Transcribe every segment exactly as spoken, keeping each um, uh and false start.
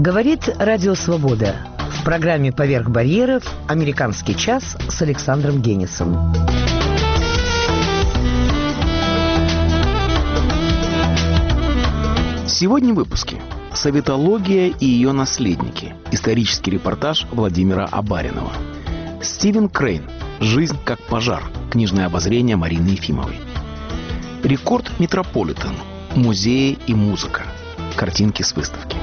Говорит Радио Свобода. В программе «Поверх барьеров» «Американский час» с Александром Генисом. Сегодня в выпуске «Советология и ее наследники». Исторический репортаж Владимира Абаринова. Стивен Крейн. «Жизнь как пожар». Книжное обозрение Марины Ефимовой. Рекорд Метрополитен. Музеи и музыка. Картинки с выставки.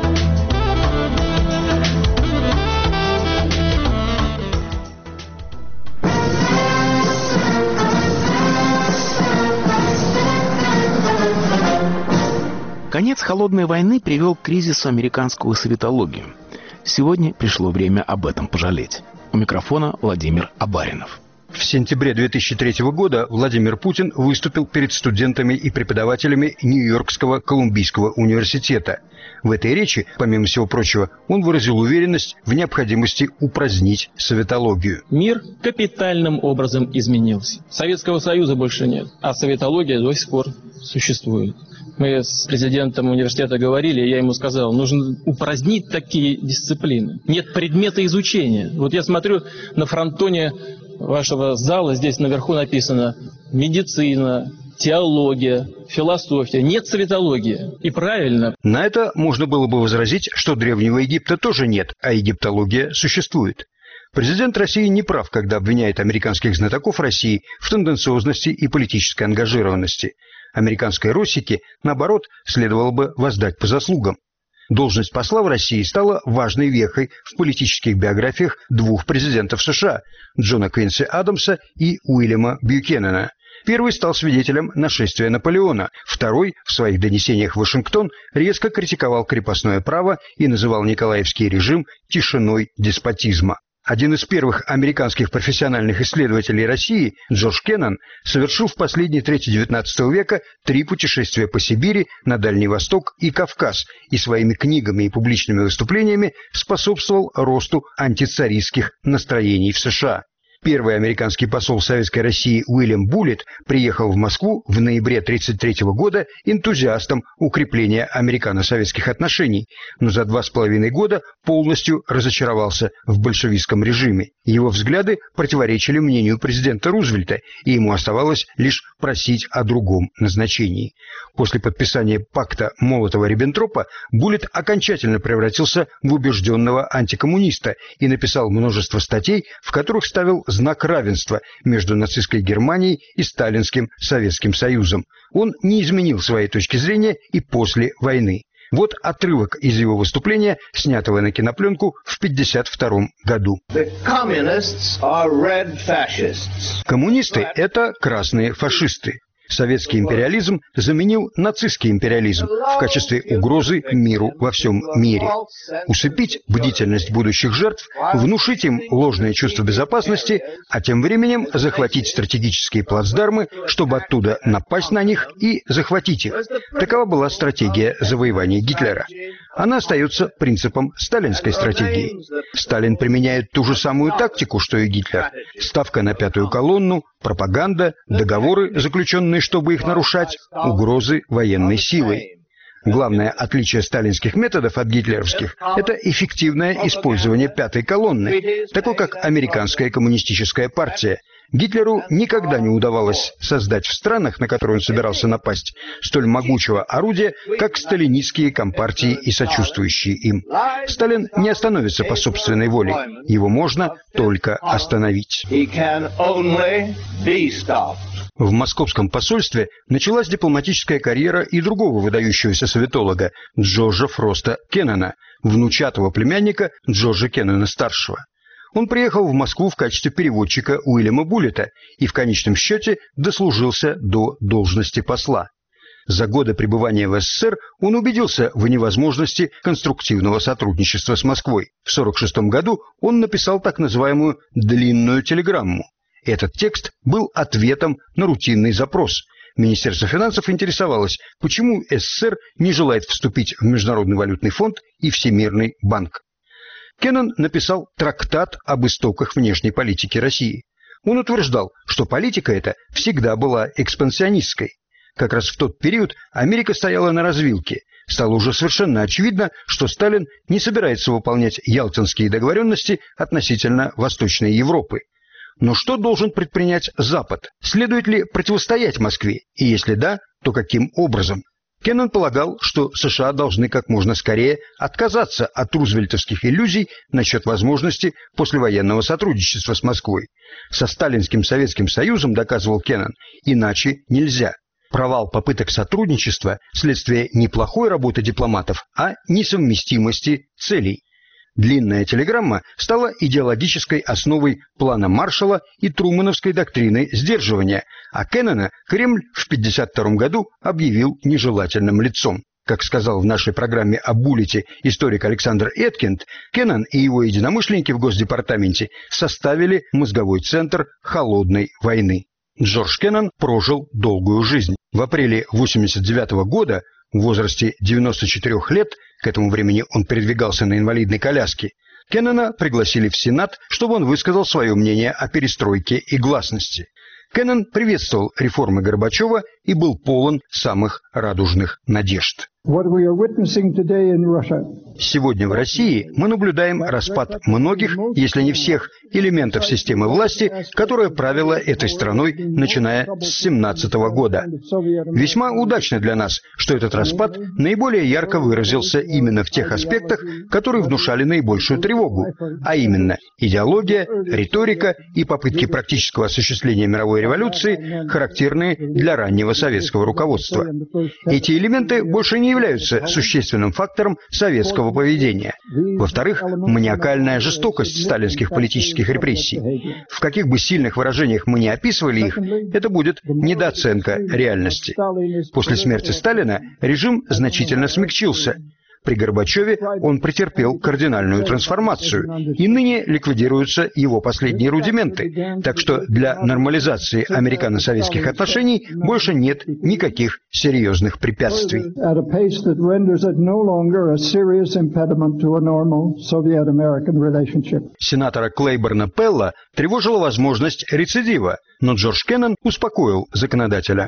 Конец холодной войны привел к кризису американскую советологию. Сегодня пришло время об этом пожалеть. У микрофона Владимир Абаринов. В сентябре две тысячи третьего года Владимир Путин выступил перед студентами и преподавателями Нью-Йоркского Колумбийского университета. В этой речи, помимо всего прочего, он выразил уверенность в необходимости упразднить советологию. Мир капитальным образом изменился. Советского Союза больше нет, а советология до сих пор существует. Мы с президентом университета говорили, я ему сказал, нужно упразднить такие дисциплины. Нет предмета изучения. Вот я смотрю на фронтоне вашего зала, здесь наверху написано медицина, теология, философия. Нет советологии. И правильно. На это можно было бы возразить, что Древнего Египта тоже нет, а египтология существует. Президент России не прав, когда обвиняет американских знатоков России в тенденциозности и политической ангажированности. Американской Россике, наоборот, следовало бы воздать по заслугам. Должность посла в России стала важной вехой в политических биографиях двух президентов США – Джона Квинси Адамса и Уильяма Бьюкенена. Первый стал свидетелем нашествия Наполеона, второй в своих донесениях в Вашингтон резко критиковал крепостное право и называл Николаевский режим тишиной деспотизма. Один из первых американских профессиональных исследователей России, Джордж Кеннон, совершил в последней трети девятнадцатого века три путешествия по Сибири, на Дальний Восток и Кавказ, и своими книгами и публичными выступлениями способствовал росту антицаристских настроений в США. Первый американский посол Советской России Уильям Буллит приехал в Москву в ноябре тысяча девятьсот тридцать третьего года энтузиастом укрепления американо-советских отношений, но за два с половиной года полностью разочаровался в большевистском режиме. Его взгляды противоречили мнению президента Рузвельта, и ему оставалось лишь просить о другом назначении. После подписания пакта Молотова-Риббентропа Буллит окончательно превратился в убежденного антикоммуниста и написал множество статей, в которых ставил знак равенства между нацистской Германией и сталинским Советским Союзом. Он не изменил своей точки зрения и после войны. Вот отрывок из его выступления, снятого на кинопленку в пятьдесят втором году. Коммунисты – это красные фашисты. Советский империализм заменил нацистский империализм в качестве угрозы миру во всем мире. Усыпить бдительность будущих жертв, внушить им ложное чувство безопасности, а тем временем захватить стратегические плацдармы, чтобы оттуда напасть на них и захватить их. Такова была стратегия завоевания Гитлера. Она остается принципом сталинской стратегии. Сталин применяет ту же самую тактику, что и Гитлер. Ставка на пятую колонну, пропаганда, договоры, заключенные, чтобы их нарушать, угрозы военной силой. Главное отличие сталинских методов от гитлеровских – это эффективное использование пятой колонны, такой как американская коммунистическая партия. Гитлеру никогда не удавалось создать в странах, на которые он собирался напасть, столь могучего орудия, как сталинистские компартии и сочувствующие им. Сталин не остановится по собственной воле. Его можно только остановить. В московском посольстве началась дипломатическая карьера и другого выдающегося советолога Джорджа Фроста Кеннона, внучатого племянника Джорджа Кеннона-старшего. Он приехал в Москву в качестве переводчика Уильяма Буллита и в конечном счете дослужился до должности посла. За годы пребывания в СССР он убедился в невозможности конструктивного сотрудничества с Москвой. В сорок шестом году он написал так называемую «длинную телеграмму». Этот текст был ответом на рутинный запрос. Министерство финансов интересовалось, почему СССР не желает вступить в Международный валютный фонд и Всемирный банк. Кеннон написал трактат об истоках внешней политики России. Он утверждал, что политика эта всегда была экспансионистской. Как раз в тот период Америка стояла на развилке. стало уже совершенно очевидно, что Сталин не собирается выполнять ялтинские договоренности относительно Восточной Европы. Но что должен предпринять Запад? Следует ли противостоять Москве? И если да, то каким образом? Кеннон полагал, что США должны как можно скорее отказаться от рузвельтовских иллюзий насчет возможности послевоенного сотрудничества с Москвой. Со сталинским Советским Союзом, доказывал Кеннон, иначе нельзя. Провал попыток сотрудничества – следствие не плохой работы дипломатов, а несовместимости целей. Длинная телеграмма стала идеологической основой плана Маршалла и трумэновской доктрины сдерживания, а Кеннона Кремль в пятьдесят втором году объявил нежелательным лицом. Как сказал в нашей программе о Буллите историк Александр Эткинд, Кеннон и его единомышленники в Госдепартаменте составили мозговой центр холодной войны. Джордж Кеннон прожил долгую жизнь. В апреле восемьдесят девятого года в возрасте девяноста четырёх лет, к этому времени он передвигался на инвалидной коляске, Кеннона пригласили в Сенат, чтобы он высказал свое мнение о перестройке и гласности. Кеннон приветствовал реформы Горбачева и был полон самых радужных надежд. Сегодня в России мы наблюдаем распад многих, если не всех, элементов системы власти, которая правила этой страной, начиная с семнадцатого года. Весьма удачно для нас, что этот распад наиболее ярко выразился именно в тех аспектах, которые внушали наибольшую тревогу, а именно идеология, риторика и попытки практического осуществления мировой революции, характерные для раннего советского руководства. Эти элементы больше не являются существенным фактором советского поведения. Во-вторых, маниакальная жестокость сталинских политических репрессий. В каких бы сильных выражениях мы ни описывали их, это будет недооценка реальности. После смерти Сталина режим значительно смягчился. При Горбачеве он претерпел кардинальную трансформацию, и ныне ликвидируются его последние рудименты. Так что для нормализации американо-советских отношений больше нет никаких серьезных препятствий. Сенатора Клейборна Пелла тревожила возможность рецидива, но Джордж Кеннон успокоил законодателя.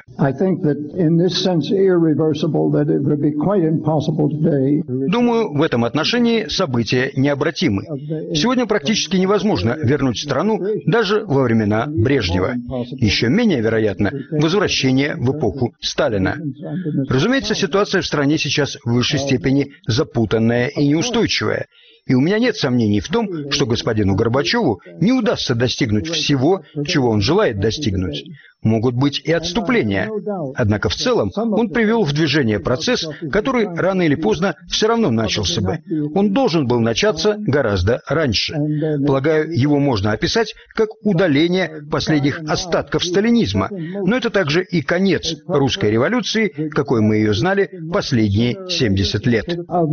Думаю, в этом отношении события необратимы. Сегодня практически невозможно вернуть страну даже во времена Брежнева. Еще менее вероятно возвращение в эпоху Сталина. Разумеется, ситуация в стране сейчас в высшей степени запутанная и неустойчивая. И у меня нет сомнений в том, что господину Горбачеву не удастся достигнуть всего, чего он желает достигнуть. Могут быть и отступления. Однако в целом он привел в движение процесс, который рано или поздно все равно начался бы. Он должен был начаться гораздо раньше. Полагаю, его можно описать как удаление последних остатков сталинизма. Но это также и конец русской революции, какой мы ее знали последние семьдесят лет.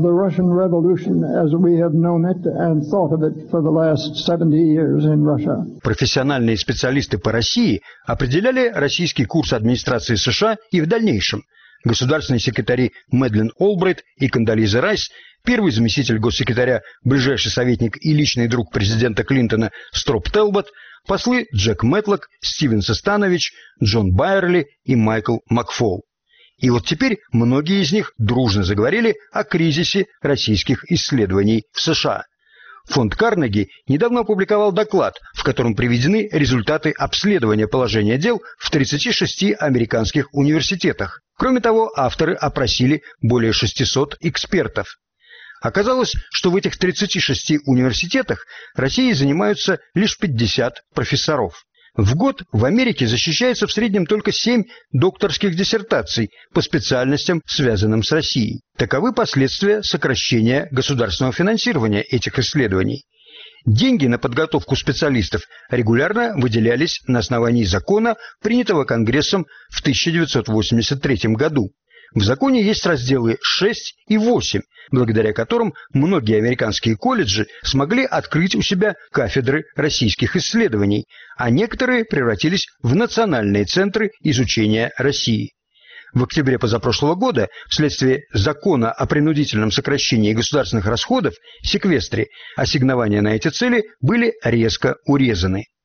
Профессиональные специалисты по России определяли российский курс администрации США и в дальнейшем. Государственные секретари Мэдлин Олбрайт и Кондолиза Райс, первый заместитель госсекретаря, ближайший советник и личный друг президента Клинтона Строп Телбот, послы Джек Мэтлок, Стивен Состанович, Джон Байерли и Майкл Макфол. И вот теперь многие из них дружно заговорили о кризисе российских исследований в США. Фонд Карнеги недавно опубликовал доклад, в котором приведены результаты обследования положения дел в тридцати шести американских университетах. Кроме того, авторы опросили более шестисот экспертов. Оказалось, что в этих тридцати шести университетах Россией занимаются лишь пятьдесят профессоров. В год в Америке защищается в среднем только семь докторских диссертаций по специальностям, связанным с Россией. Таковы последствия сокращения государственного финансирования этих исследований. Деньги на подготовку специалистов регулярно выделялись на основании закона, принятого Конгрессом в тысяча девятьсот восемьдесят третьем году. В законе есть разделы шесть и восемь, благодаря которым многие американские колледжи смогли открыть у себя кафедры российских исследований, а некоторые превратились в национальные центры изучения России. В октябре позапрошлого года, вследствие закона о принудительном сокращении государственных расходов, секвестре, ассигнования на эти цели были резко урезаны.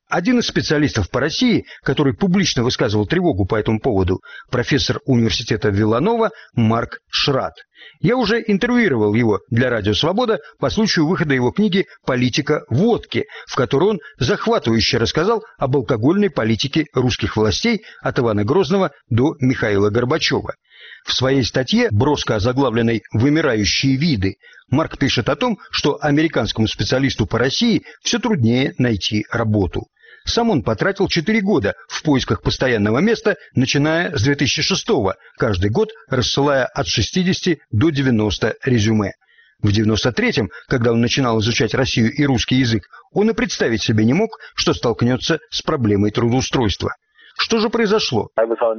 Один из специалистов по России, который публично высказывал тревогу по этому поводу, профессор университета Виланова Марк Шрат. Я уже интервьюировал его для «Радио Свобода» по случаю выхода его книги «Политика водки», в которой он захватывающе рассказал об алкогольной политике русских властей от Ивана Грозного до Михаила Горбачева. В своей статье, броско озаглавленной «Вымирающие виды», Марк пишет о том, что американскому специалисту по России все труднее найти работу. Сам он потратил четыре года в поисках постоянного места, начиная с две тысячи шестого, каждый год рассылая от шестидесяти до девяноста резюме. В девяносто третьем, когда он начинал изучать Россию и русский язык, он и представить себе не мог, что столкнется с проблемой трудоустройства. Что же произошло?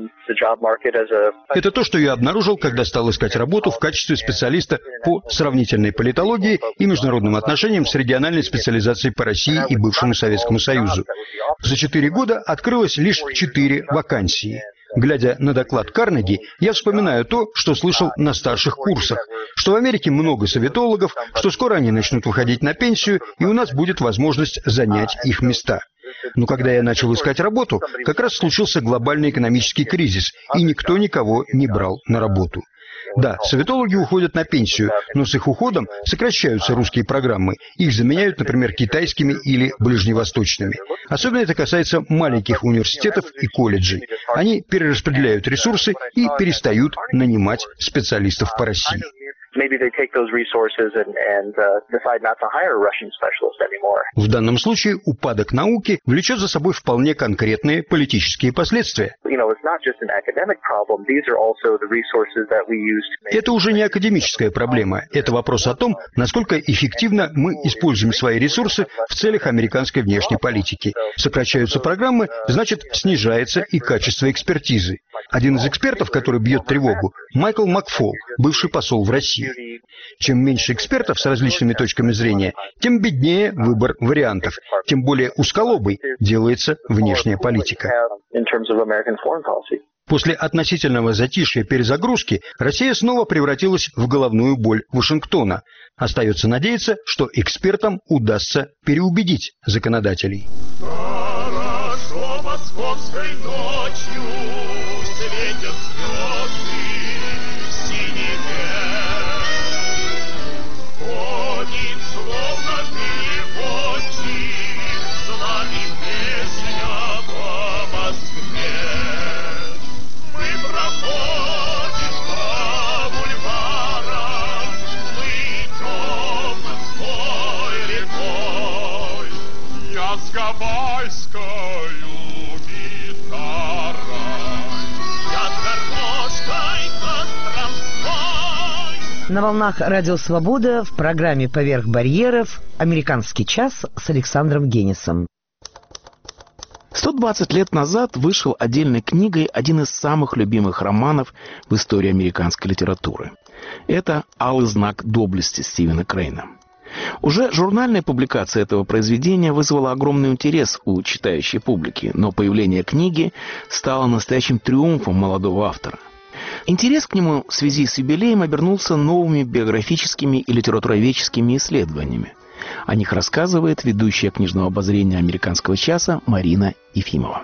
Это то, что я обнаружил, когда стал искать работу в качестве специалиста по сравнительной политологии и международным отношениям с региональной специализацией по России и бывшему Советскому Союзу. За четыре года открылось лишь четыре вакансии. Глядя на доклад Карнеги, я вспоминаю то, что слышал на старших курсах, что в Америке много советологов, что скоро они начнут выходить на пенсию, и у нас будет возможность занять их места. Но когда я начал искать работу, как раз случился глобальный экономический кризис, и никто никого не брал на работу. Да, советологи уходят на пенсию, но с их уходом сокращаются русские программы. Их заменяют, например, китайскими или ближневосточными. Особенно это касается маленьких университетов и колледжей. Они перераспределяют ресурсы и перестают нанимать специалистов по России. В данном случае упадок науки влечет за собой вполне конкретные политические последствия. Это уже не академическая проблема. Это вопрос о том, насколько эффективно мы используем свои ресурсы в целях американской внешней политики. Сокращаются программы, значит, снижается и качество экспертизы. Один из экспертов, который бьет тревогу, Майкл Макфол, бывший посол в России. Чем меньше экспертов с различными точками зрения, тем беднее выбор вариантов, тем более усколобой делается внешняя политика. После относительного затишья перезагрузки Россия снова превратилась в головную боль Вашингтона. Остается надеяться, что экспертам удастся переубедить законодателей. Хорошо московской ночью светят звезды в синеве. Ходит словно переводчик с нами песня по Москве. Мы проходим по бульварам, мы идем морской рекой. Я с гавайскою гитарой, я с гармошкой Костромской. На волнах «Радио Свобода» в программе «Поверх барьеров» «Американский час» с Александром Генисом. сто двадцать лет назад вышел отдельной книгой один из самых любимых романов в истории американской литературы. Это «Алый знак доблести» Стивена Крейна. Уже журнальная публикация этого произведения вызвала огромный интерес у читающей публики, но появление книги стало настоящим триумфом молодого автора. Интерес к нему в связи с юбилеем обернулся новыми биографическими и литературоведческими исследованиями. О них рассказывает ведущая книжного обозрения «Американского часа» Марина Ефимова.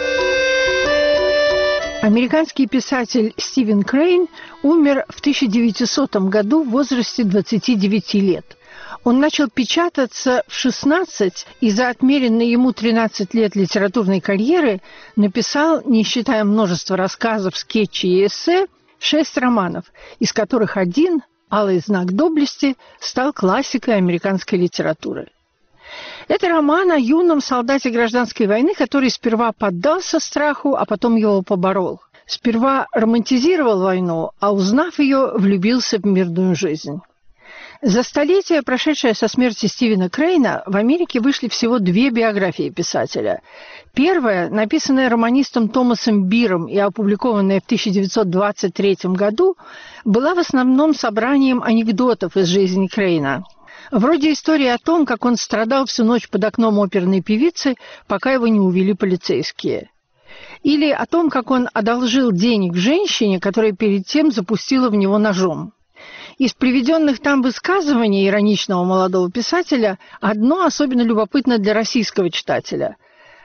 Американский писатель Стивен Крейн умер в тысяча девятисотом году в возрасте двадцати девяти лет. Он начал печататься в шестнадцать и за отмеренные ему тринадцать лет литературной карьеры написал, не считая множества рассказов, скетчей и эссе, шесть романов, из которых один, «Алый знак доблести», стал классикой американской литературы. Это роман о юном солдате гражданской войны, который сперва поддался страху, а потом его поборол. Сперва романтизировал войну, а узнав ее, влюбился в мирную жизнь. За столетие, прошедшее со смерти Стивена Крейна, в Америке вышли всего две биографии писателя. Первая, написанная романистом Томасом Биром и опубликованная в тысяча девятьсот двадцать третьем году, была в основном собранием анекдотов из жизни Крейна. Вроде истории о том, как он страдал всю ночь под окном оперной певицы, пока его не увели полицейские. Или о том, как он одолжил денег женщине, которая перед тем запустила в него ножом. Из приведенных там высказываний ироничного молодого писателя одно особенно любопытно для российского читателя.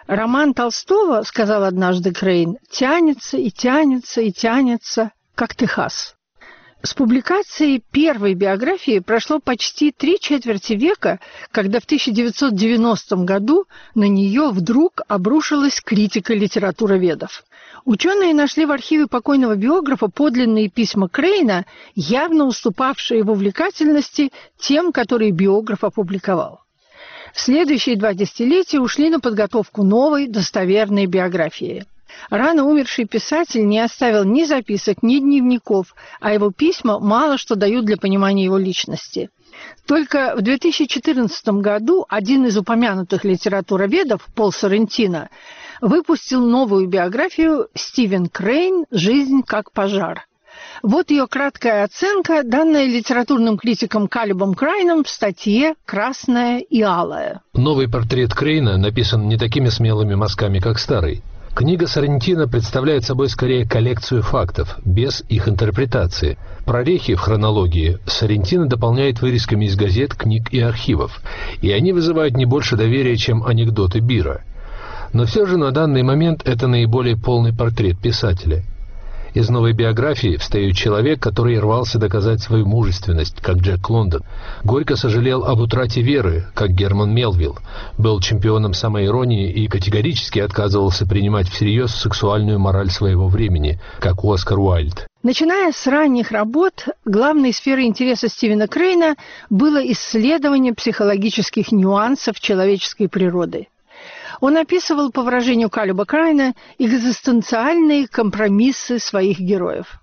Роман Толстого, сказал однажды Крейн, тянется и тянется и тянется, как Техас. С публикацией первой биографии прошло почти три четверти века, когда в тысяча девятьсот девяностом году на нее вдруг обрушилась критика литературоведов. Ученые нашли в архиве покойного биографа подлинные письма Крейна, явно уступавшие в увлекательности тем, которые биограф опубликовал. Следующие два десятилетия ушли на подготовку новой достоверной биографии. Рано умерший писатель не оставил ни записок, ни дневников, а его письма мало что дают для понимания его личности. Только в две тысячи четырнадцатом году один из упомянутых литературоведов, Пол Соррентино, выпустил новую биографию «Стивен Крейн. Жизнь как пожар». Вот ее краткая оценка, данная литературным критиком Калебом Крайном в статье «Красное и алое». Новый портрет Крейна написан не такими смелыми мазками, как старый. Книга Соррентино представляет собой скорее коллекцию фактов, без их интерпретации. Прорехи в хронологии Соррентино дополняет вырезками из газет, книг и архивов, и они вызывают не больше доверия, чем анекдоты Бира. Но все же на данный момент это наиболее полный портрет писателя. Из новой биографии встает человек, который рвался доказать свою мужественность, как Джек Лондон, горько сожалел об утрате веры, как Герман Мелвилл, был чемпионом самоиронии и категорически отказывался принимать всерьез сексуальную мораль своего времени, как Оскар Уайльд. Начиная с ранних работ, главной сферой интереса Стивена Крейна было исследование психологических нюансов человеческой природы. Он описывал, по выражению Калеба Крайна, экзистенциальные компромиссы своих героев.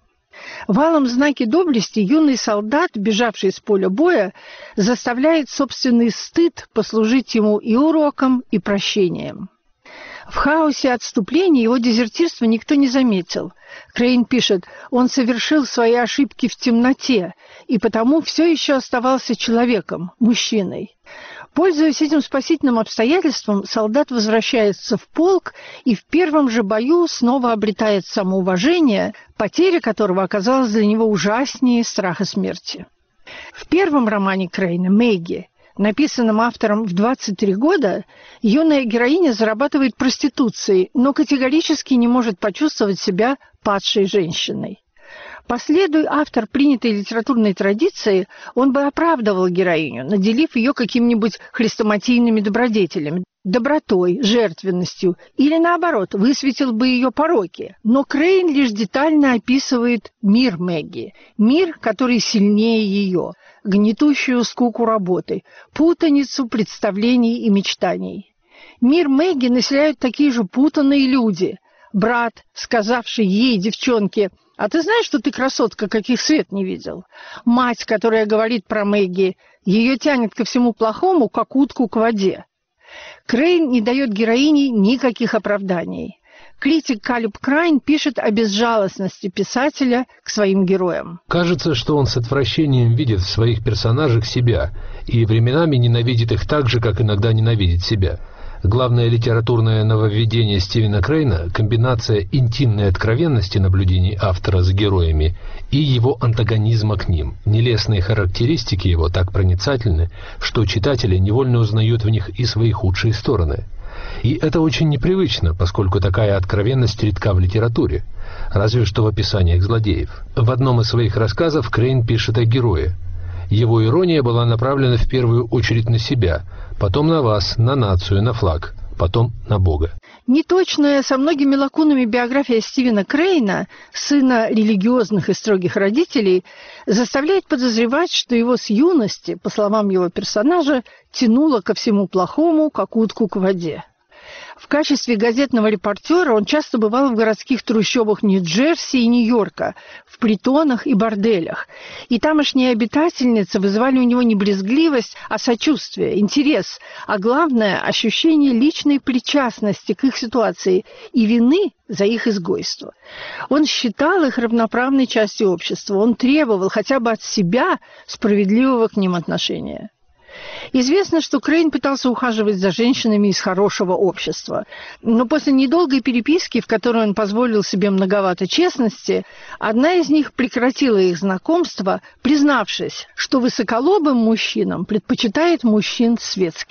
В «Алом знаке доблести» юный солдат, бежавший с поля боя, заставляет собственный стыд послужить ему и уроком, и прощением. В хаосе отступления его дезертирства никто не заметил. Крейн пишет, он совершил свои ошибки в темноте, и потому все еще оставался человеком, мужчиной. Пользуясь этим спасительным обстоятельством, солдат возвращается в полк и в первом же бою снова обретает самоуважение, потеря которого оказалась для него ужаснее страха смерти. В первом романе Крейна «Мэгги», написанном автором в двадцать три года, юная героиня зарабатывает проституцией, но категорически не может почувствовать себя падшей женщиной. Последуя автор принятой литературной традиции, он бы оправдывал героиню, наделив ее какими-нибудь хрестоматийными добродетелями, добротой, жертвенностью, или, наоборот, высветил бы ее пороки. Но Крейн лишь детально описывает мир Мэгги, мир, который сильнее ее, гнетущую скуку работы, путаницу представлений и мечтаний. Мир Мэгги населяют такие же путанные люди. Брат, сказавший ей, девчонке, «А ты знаешь, что ты красотка, каких свет не видел?» Мать, которая говорит про Мэгги, ее тянет ко всему плохому, как утку к воде. Крейн не дает героине никаких оправданий. Критик Калеб Крайн пишет о безжалостности писателя к своим героям. Кажется, что он с отвращением видит в своих персонажах себя и временами ненавидит их так же, как иногда ненавидит себя. Главное литературное нововведение Стивена Крейна – комбинация интимной откровенности наблюдений автора с героями и его антагонизма к ним. Нелестные характеристики его так проницательны, что читатели невольно узнают в них и свои худшие стороны. И это очень непривычно, поскольку такая откровенность редка в литературе, разве что в описаниях злодеев. В одном из своих рассказов Крейн пишет о герое. Его ирония была направлена в первую очередь на себя, потом на вас, на нацию, на флаг, потом на Бога. Неточная со многими лакунами биография Стивена Крейна, сына религиозных и строгих родителей, заставляет подозревать, что его с юности, по словам его персонажа, тянуло ко всему плохому, как утку к воде. В качестве газетного репортера он часто бывал в городских трущобах Нью-Джерси и Нью-Йорка, в притонах и борделях. И тамошние обитательницы вызывали у него не брезгливость, а сочувствие, интерес, а главное – ощущение личной причастности к их ситуации и вины за их изгойство. Он считал их равноправной частью общества, он требовал хотя бы от себя справедливого к ним отношения. Известно, что Крейн пытался ухаживать за женщинами из хорошего общества, но после недолгой переписки, в которой он позволил себе многовато честности, одна из них прекратила их знакомство, признавшись, что высоколобым мужчинам предпочитает мужчин светских.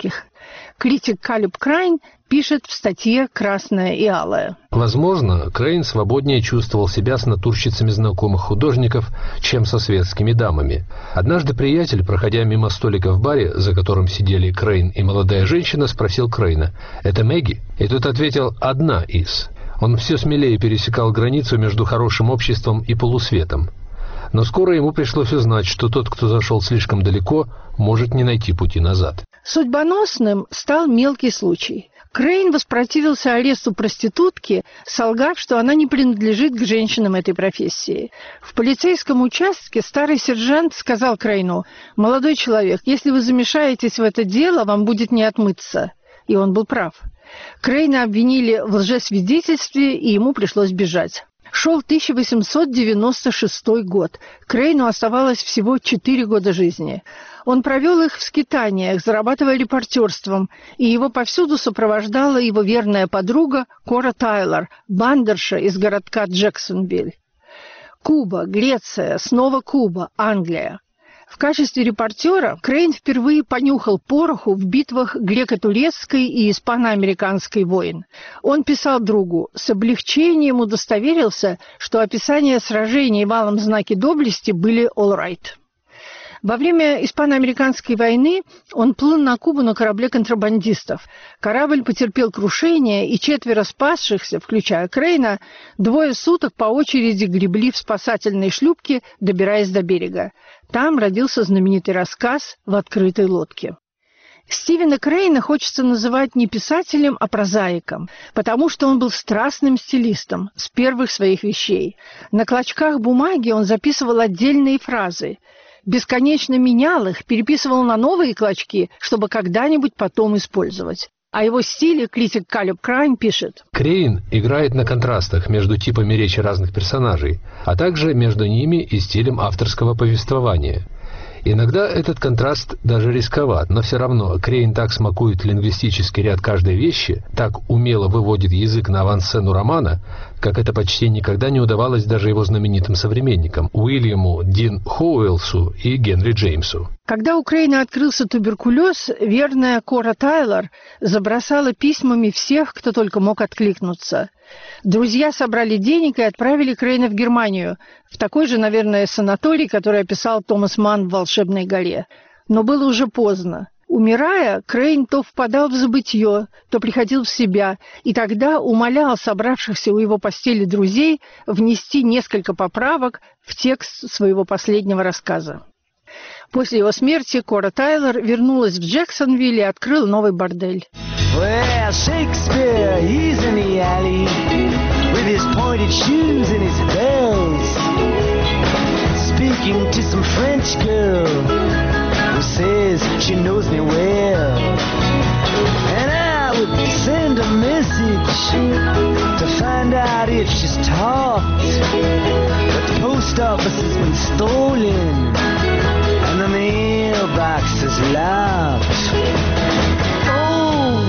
Критик Калеб Крайн пишет в статье «Красное и алое». Возможно, Крейн свободнее чувствовал себя с натурщицами знакомых художников, чем со светскими дамами. Однажды приятель, проходя мимо столика в баре, за которым сидели Крейн и молодая женщина, спросил Крейна: «Это Мэгги?» И тот ответил: «Одна из». Он все смелее пересекал границу между хорошим обществом и полусветом. Но скоро ему пришлось узнать, что тот, кто зашел слишком далеко, может не найти пути назад. Судьбоносным стал мелкий случай. Крейн воспротивился аресту проститутки, солгав, что она не принадлежит к женщинам этой профессии. В полицейском участке старый сержант сказал Крейну: «Молодой человек, если вы замешаетесь в это дело, вам будет не отмыться». И он был прав. Крейна обвинили в лжесвидетельстве, и ему пришлось бежать. Шел тысяча восемьсот девяносто шестой год. Крейну оставалось всего четыре года жизни. Он провел их в скитаниях, зарабатывая репортерством, и его повсюду сопровождала его верная подруга Кора Тайлор, бандерша из городка Джексонвиль. Куба, Греция, снова Куба, Англия. В качестве репортера Крейн впервые понюхал пороху в битвах греко-турецкой и испано-американской войн. Он писал другу: с облегчением удостоверился, что описания сражений в алом знаке доблести были all right. Во время испано-американской войны он плыл на Кубу на корабле контрабандистов. Корабль потерпел крушение, и четверо спасшихся, включая Крейна, двое суток по очереди гребли в спасательной шлюпке, добираясь до берега. Там родился знаменитый рассказ «В открытой лодке». Стивена Крейна хочется называть не писателем, а прозаиком, потому что он был страстным стилистом с первых своих вещей. На клочках бумаги он записывал отдельные фразы, бесконечно менял их, переписывал на новые клочки, чтобы когда-нибудь потом использовать. О его стиле критик Калеб Крайн пишет: Крейн играет на контрастах между типами речи разных персонажей, а также между ними и стилем авторского повествования. Иногда этот контраст даже рисковат, но все равно Крейн так смакует лингвистический ряд каждой вещи, так умело выводит язык на авансцену романа, как это почти никогда не удавалось даже его знаменитым современникам Уильяму Дин Хоуэлсу и Генри Джеймсу. Когда у Крейна открылся туберкулез, верная Кора Тайлор забросала письмами всех, кто только мог откликнуться. Друзья собрали денег и отправили Крейна в Германию, в такой же, наверное, санаторий, который описал Томас Манн в «Волшебной горе». Но было уже поздно. Умирая, Крейн то впадал в забытье, то приходил в себя, и тогда умолял собравшихся у его постели друзей внести несколько поправок в текст своего последнего рассказа. После его смерти Кора Тайлор вернулась в Джексонвилл и открыла новый бордель. Well, Shakespeare, he's in the alley with his pointed shoes and his bells, speaking to some French girl who says she knows me well. And I would send a message to find out if she's talked, but the post office has been stolen and the mailbox is locked. Oh,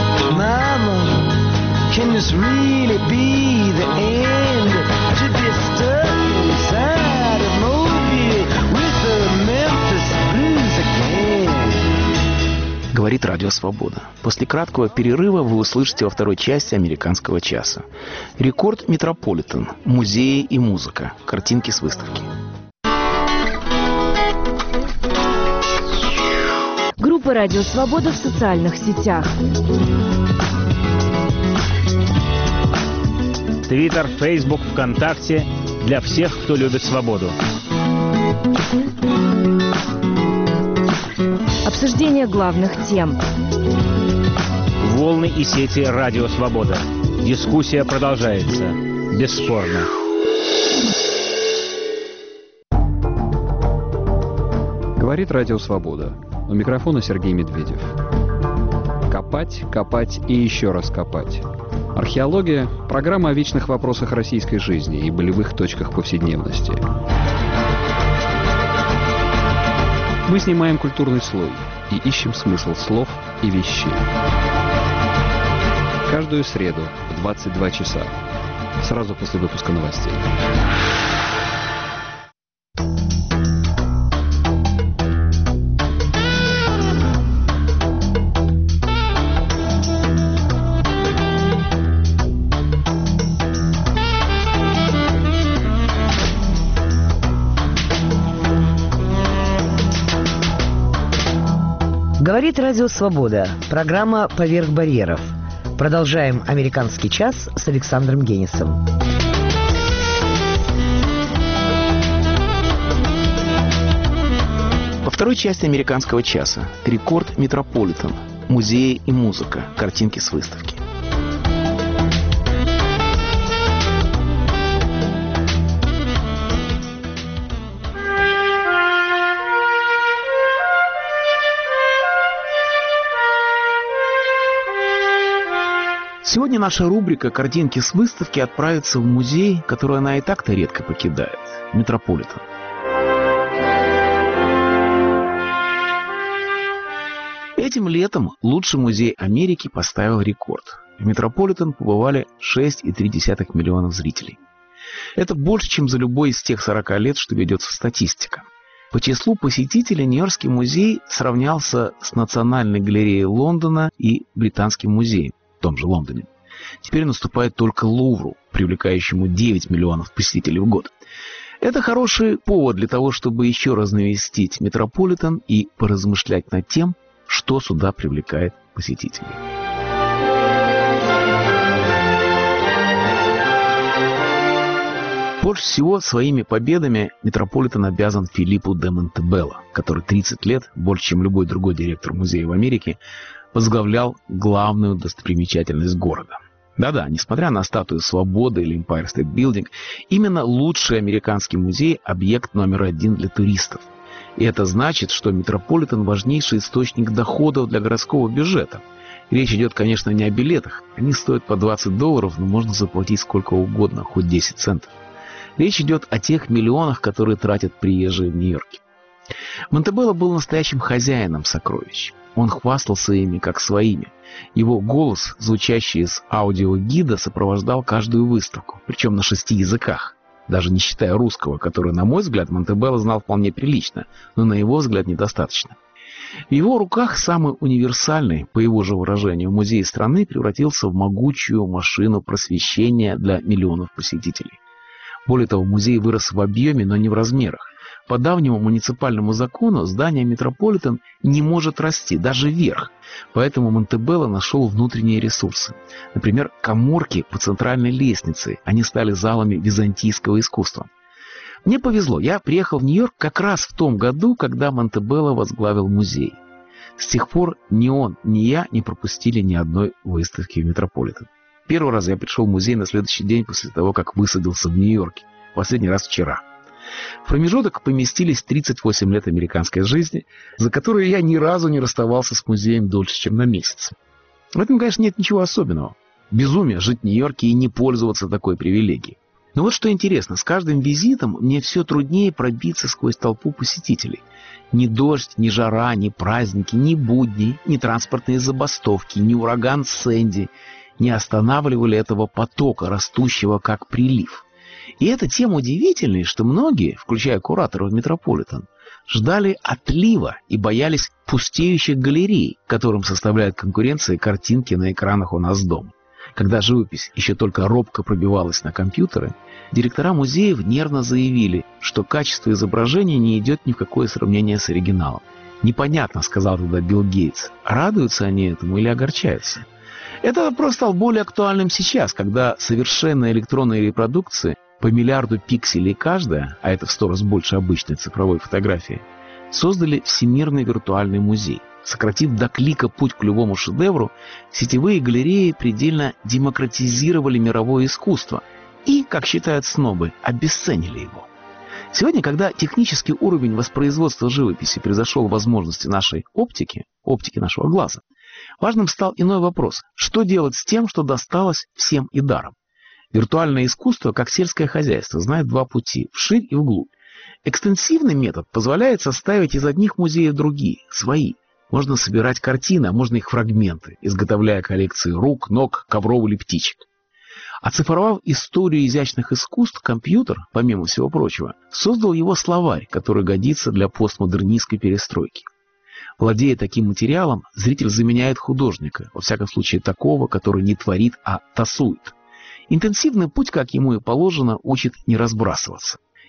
Mama, can this really be the end? To be stuck inside a movie with the Memphis Blues again. Говорит Радио Свобода. После краткого перерыва вы услышите во второй части «Американского часа». Рекорд Метрополитен, музеи и музыка, картинки с выставки. Группа «Радио Свобода» в социальных сетях. Твиттер, Фейсбук, ВКонтакте для всех, кто любит свободу. Обсуждение главных тем. Волны и сети «Радио Свобода». Дискуссия продолжается. Бесспорно. Говорит Радио Свобода. У микрофона Сергей Медведев. Копать, копать и еще раз копать. Археология – программа о вечных вопросах российской жизни и болевых точках повседневности. Мы снимаем культурный слой и ищем смысл слов и вещей. Каждую среду в двадцать два часа, сразу после выпуска новостей. Говорит Радио Свобода. Программа «Поверх барьеров». Продолжаем «Американский час» с Александром Генисом. Во второй части «Американского часа» рекорд «Метрополитен», музеи и музыка, картинки с выставки. Сегодня наша рубрика «Картинки с выставки» отправится в музей, который она и так-то редко покидает – Метрополитен. Этим летом лучший музей Америки поставил рекорд. В Метрополитен побывали шесть целых три десятых миллионов зрителей. Это больше, чем за любой из тех сорока лет, что ведется статистика. По числу посетителей Нью-Йоркский музей сравнялся с Национальной галереей Лондона и Британским музеем в том же Лондоне. Теперь наступает только Лувру, привлекающему девять миллионов посетителей в год. Это хороший повод для того, чтобы еще раз навестить Метрополитен и поразмышлять над тем, что сюда привлекает посетителей. Больше всего своими победами Метрополитен обязан Филиппу де Монтебелло, который тридцать лет, больше чем любой другой директор музея в Америке, возглавлял главную достопримечательность города. Да-да, несмотря на статую Свободы или Empire State Building, именно лучший американский музей – объект номер один для туристов. И это значит, что Метрополитен – важнейший источник доходов для городского бюджета. Речь идет, конечно, не о билетах. Они стоят по двадцать долларов, но можно заплатить сколько угодно, хоть десять центов. Речь идет о тех миллионах, которые тратят приезжие в Нью-Йорке. Монтебелло был настоящим хозяином сокровищ. Он хвастался ими как своими. Его голос, звучащий из аудиогида, сопровождал каждую выставку, причем на шести языках. Даже не считая русского, который, на мой взгляд, Монтебелло знал вполне прилично, но на его взгляд недостаточно. В его руках самый универсальный, по его же выражению, музей страны превратился в могучую машину просвещения для миллионов посетителей. Более того, музей вырос в объеме, но не в размерах. По давнему муниципальному закону здание Метрополитен не может расти, даже вверх. Поэтому Монтебелло нашел внутренние ресурсы. Например, каморки по центральной лестнице. Они стали залами византийского искусства. Мне повезло, я приехал в Нью-Йорк как раз в том году, когда Монтебелло возглавил музей. С тех пор ни он, ни я не пропустили ни одной выставки в Метрополитен. Первый раз я пришел в музей на следующий день после того, как высадился в Нью-Йорке. Последний раз вчера. В промежуток поместились тридцать восемь лет американской жизни, за которые я ни разу не расставался с музеем дольше, чем на месяц. В этом, конечно, нет ничего особенного. Безумие жить в Нью-Йорке и не пользоваться такой привилегией. Но вот что интересно, с каждым визитом мне все труднее пробиться сквозь толпу посетителей. Ни дождь, ни жара, ни праздники, ни будни, ни транспортные забастовки, ни ураган Сэнди не останавливали этого потока, растущего как прилив. И это тем удивительнее, что многие, включая кураторов Метрополитен, ждали отлива и боялись пустеющих галерей, которым составляют конкуренции картинки на экранах у нас дома. Когда живопись еще только робко пробивалась на компьютеры, директора музеев нервно заявили, что качество изображения не идет ни в какое сравнение с оригиналом. «Непонятно», — сказал тогда Билл Гейтс, радуются они этому или огорчаются. Этот вопрос стал более актуальным сейчас, когда совершенные электронные репродукции по миллиарду пикселей каждая, а это в сто раз больше обычной цифровой фотографии, создали всемирный виртуальный музей. Сократив до клика путь к любому шедевру, сетевые галереи предельно демократизировали мировое искусство и, как считают снобы, обесценили его. Сегодня, когда технический уровень воспроизводства живописи превзошел возможности нашей оптики, оптики нашего глаза, важным стал иной вопрос: что делать с тем, что досталось всем и даром? Виртуальное искусство, как сельское хозяйство, знает два пути – вширь и вглубь. Экстенсивный метод позволяет составить из одних музеев другие, свои. Можно собирать картины, а можно их фрагменты, изготовляя коллекции рук, ног, ковров или птичек. Оцифровав историю изящных искусств, компьютер, помимо всего прочего, создал его словарь, который годится для постмодернистской перестройки. Владея таким материалом, зритель заменяет художника, во всяком случае такого, который не творит, а тасует. Интенсивный путь, как ему и положено, учит не разбрасываться.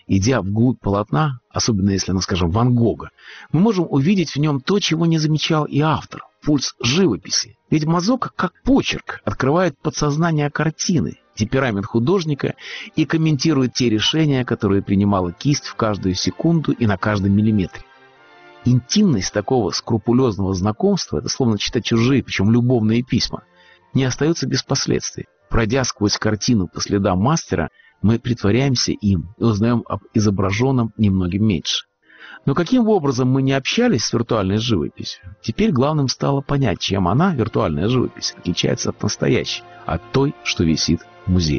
Идя вглубь полотна, особенно если оно, скажем, Ван Гога, мы можем увидеть в нем то, чего не замечал и автор – пульс живописи. Ведь мазок, как почерк, открывает подсознание картины, темперамент художника и комментирует те решения, которые принимала кисть в каждую секунду и на каждом миллиметре. Интимность такого скрупулезного знакомства – это словно читать чужие, причем любовные письма – не остается без последствий. Пройдя сквозь картину по следам мастера, мы притворяемся им и узнаем об изображенном немногим меньше. Но каким образом мы не общались с виртуальной живописью, теперь главным стало понять, чем она, виртуальная живопись, отличается от настоящей, от той, что висит в музее.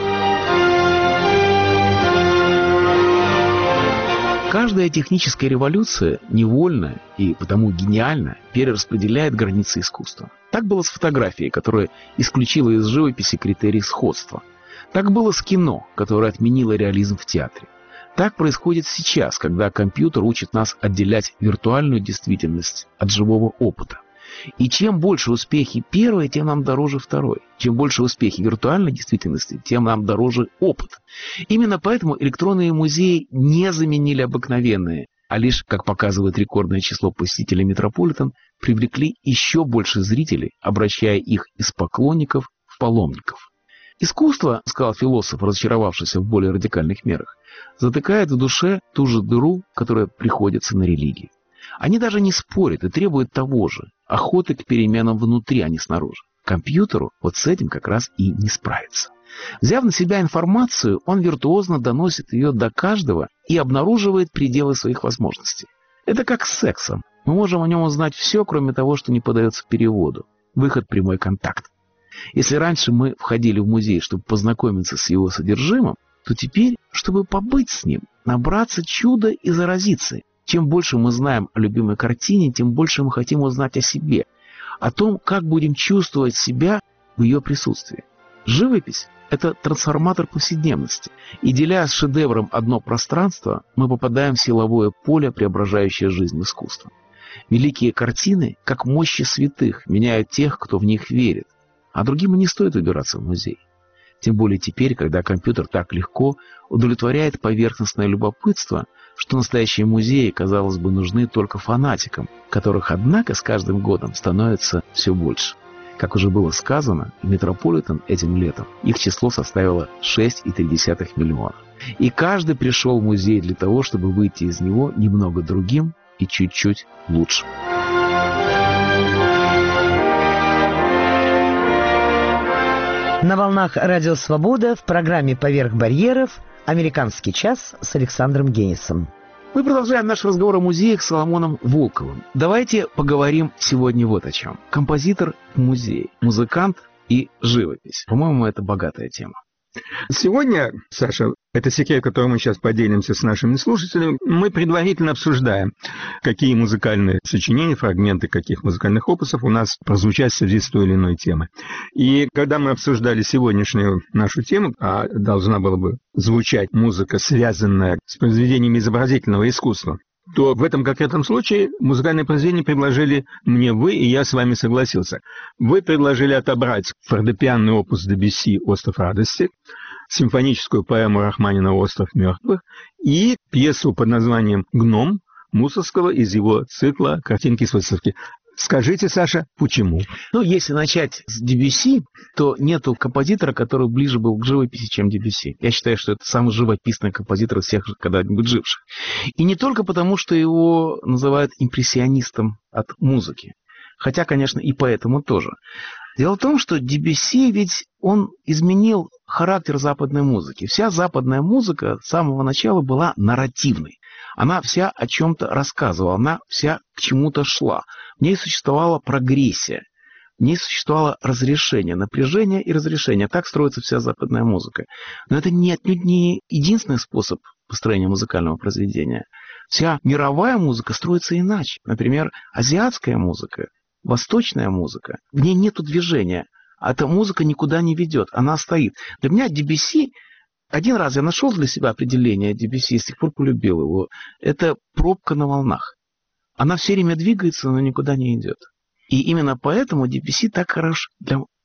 Каждая техническая революция невольно и потому гениально перераспределяет границы искусства. Так было с фотографией, которая исключила из живописи критерий сходства. Так было с кино, которое отменило реализм в театре. Так происходит сейчас, когда компьютер учит нас отделять виртуальную действительность от живого опыта. И чем больше успехи первой, тем нам дороже второй. Чем больше успехи виртуальной действительности, тем нам дороже опыт. Именно поэтому электронные музеи не заменили обыкновенные, а лишь, как показывает рекордное число посетителей Метрополитен, привлекли еще больше зрителей, обращая их из поклонников в паломников. Искусство, сказал философ, разочаровавшийся в более радикальных мерах, затыкает в душе ту же дыру, которая приходится на религию. Они даже не спорят и требуют того же – охоты к переменам внутри, а не снаружи. Компьютеру вот с этим как раз и не справиться. Взяв на себя информацию, он виртуозно доносит ее до каждого и обнаруживает пределы своих возможностей. Это как с сексом. Мы можем о нем узнать все, кроме того, что не поддается переводу. Выход – прямой контакт. Если раньше мы входили в музей, чтобы познакомиться с его содержимым, то теперь, чтобы побыть с ним, набраться чуда и заразиться. Чем больше мы знаем о любимой картине, тем больше мы хотим узнать о себе, о том, как будем чувствовать себя в ее присутствии. Живопись – это трансформатор повседневности, и деля с шедевром одно пространство, мы попадаем в силовое поле, преображающее жизнь в искусство. Великие картины, как мощи святых, меняют тех, кто в них верит, а другим и не стоит убираться в музей. Тем более теперь, когда компьютер так легко удовлетворяет поверхностное любопытство, что настоящие музеи, казалось бы, нужны только фанатикам, которых, однако, с каждым годом становится все больше. Как уже было сказано, в Метрополитен этим летом их число составило шесть целых три десятых миллиона. И каждый пришел в музей для того, чтобы выйти из него немного другим и чуть-чуть лучше. На волнах Радио Свобода в программе «Поверх барьеров» «Американский час» с Александром Генисом. Мы продолжаем наш разговор о музеях с Соломоном Волковым. Давайте поговорим сегодня вот о чем. Композитор в музее, музыкант и живопись. По-моему, это богатая тема. Сегодня, Саша, это секрет, которым мы сейчас поделимся с нашими слушателями, мы предварительно обсуждаем, какие музыкальные сочинения, фрагменты каких музыкальных опусов у нас прозвучат в связи с той или иной темой. И когда мы обсуждали сегодняшнюю нашу тему, а должна была бы звучать музыка, связанная с произведениями изобразительного искусства, то в этом конкретном случае музыкальное произведение предложили мне вы, и я с вами согласился. Вы предложили отобрать фортепианный опус Дебюсси «Остров радости», симфоническую поэму Рахманинова «Остров мертвых» и пьесу под названием «Гном» Мусоргского из его цикла «Картинки с выставки». Скажите, Саша, почему? Ну, если начать с Дебюсси, то нету композитора, который ближе был к живописи, чем Дебюсси. Я считаю, что это самый живописный композитор из всех когда-нибудь живших. И не только потому, что его называют импрессионистом от музыки. Хотя, конечно, и поэтому тоже. Дело в том, что Дебюсси ведь он изменил характер западной музыки. Вся западная музыка с самого начала была нарративной. Она вся о чем-то рассказывала, она вся к чему-то шла. В ней существовала прогрессия, в ней существовало разрешение, напряжение и разрешение. Так строится вся западная музыка. Но это не, отнюдь не единственный способ построения музыкального произведения. Вся мировая музыка строится иначе. Например, азиатская музыка, восточная музыка, в ней нет движения. А эта музыка никуда не ведет, она стоит. Для меня Дебюсси, один раз я нашел для себя определение Дебюсси, с тех пор полюбил его. Это пробка на волнах. Она все время двигается, но никуда не идет. И именно поэтому Дебюсси так хорош для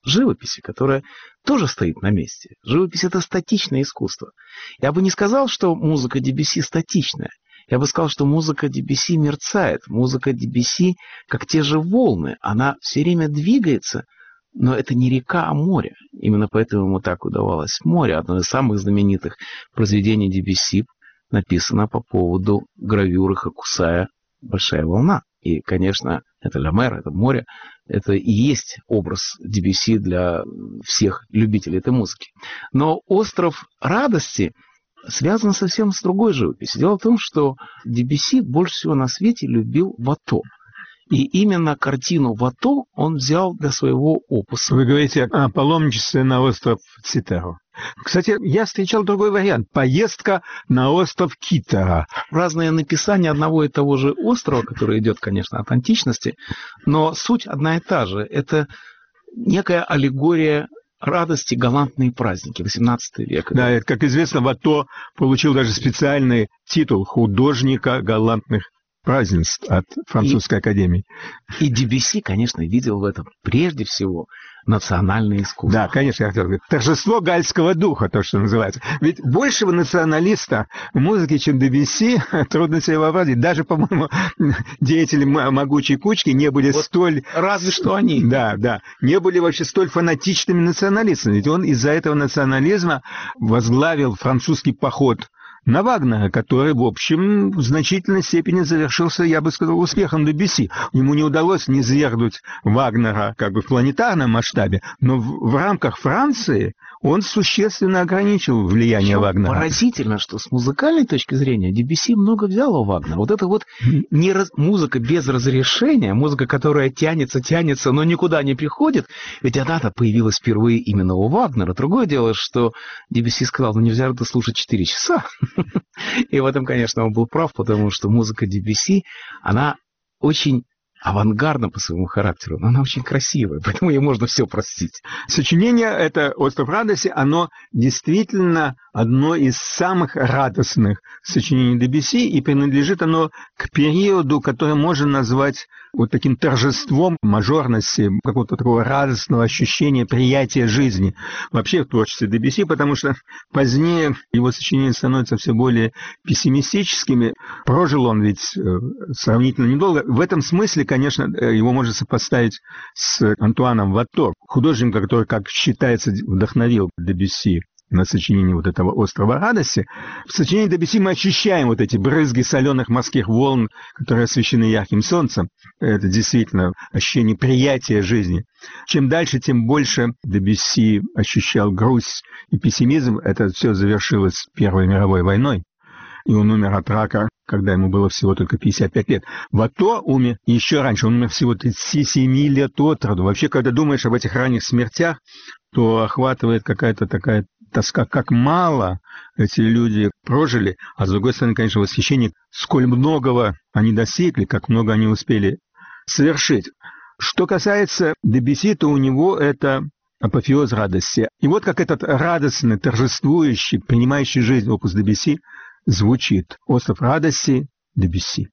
живописи, которая тоже стоит на месте. Живопись — это статичное искусство. Я бы не сказал, что музыка Дебюсси статичная. Я бы сказал, что музыка Дебюсси мерцает. Музыка Дебюсси, как те же волны, она все время двигается, но это не река, а море. Именно поэтому ему так удавалось море. Одно из самых знаменитых произведений Дебюсси написано по поводу гравюры Хокусая «Большая волна». И, конечно, это «Ля Мер», это море, это и есть образ Дебюсси для всех любителей этой музыки. Но «Остров радости» связан совсем с другой живописью. Дело в том, что Дебюсси больше всего на свете любил Вато. И именно картину Вато он взял для своего опуса. Вы говорите о паломничестве на остров Цитаро. Кстати, я встречал другой вариант. Поездка на остров Китара. Разные написания одного и того же острова, который идет, конечно, от античности, но суть одна и та же. Это некая аллегория радости, галантные праздники, восемнадцатый век. Да, это, как известно, Вато получил даже специальный титул художника галантных празднеств от французской и, академии. И Дебюсси, конечно, видел в этом прежде всего национальное искусство. Да, конечно, я хотел сказать. Торжество гальского духа, то, что называется. Ведь большего националиста в музыке, чем Дебюсси, трудно себе вообразить. Даже, по-моему, деятели могучей кучки не были вот столь... Разве что они. Да, да. Не были вообще столь фанатичными националистами. Ведь он из-за этого национализма возглавил французский поход на Вагнера, который, в общем, в значительной степени завершился, я бы сказал, успехом Дебюсси. Ему не удалось низвергнуть Вагнера как бы в планетарном масштабе, но в, в рамках Франции он существенно ограничил влияние Причем Вагнера. Поразительно, что с музыкальной точки зрения Дебюсси много взял у Вагнера. Вот это вот не раз... музыка без разрешения, музыка, которая тянется, тянется, но никуда не приходит, ведь она-то появилась впервые именно у Вагнера. Другое дело, что Дебюсси сказал, ну нельзя это слушать четыре часа. И в этом, конечно, он был прав, потому что музыка Дебюсси, она очень авангардна по своему характеру, но она очень красивая, поэтому ей можно все простить. Сочинение это «Остров радости», оно действительно одно из самых радостных сочинений Дебюсси, и принадлежит оно к периоду, который можно назвать вот таким торжеством мажорности, какого-то такого радостного ощущения приятия жизни вообще в творчестве Дебюсси, потому что позднее его сочинения становятся все более пессимистическими. Прожил он ведь сравнительно недолго. В этом смысле, конечно, его можно сопоставить с Антуаном Вато, художником, который, как считается, вдохновил Дебюсси на сочинение вот этого «Острова радости». В сочинении Дебюсси мы ощущаем вот эти брызги соленых морских волн, которые освещены ярким солнцем. Это действительно ощущение приятия жизни. Чем дальше, тем больше Дебюсси ощущал грусть и пессимизм. Это все завершилось Первой мировой войной. И он умер от рака, когда ему было всего только пятьдесят пять лет. Вато умер еще раньше, он умер всего тридцать семь лет от роду. Вообще, когда думаешь об этих ранних смертях, то охватывает какая-то такая тоска, как мало эти люди прожили, а с другой стороны, конечно, восхищение, сколь многого они достигли, как много они успели совершить. Что касается Дебюсси, то у него это апофеоз радости. И вот как этот радостный, торжествующий, принимающий жизнь опус Дебюсси звучит. «Остров радости» Дебюсси.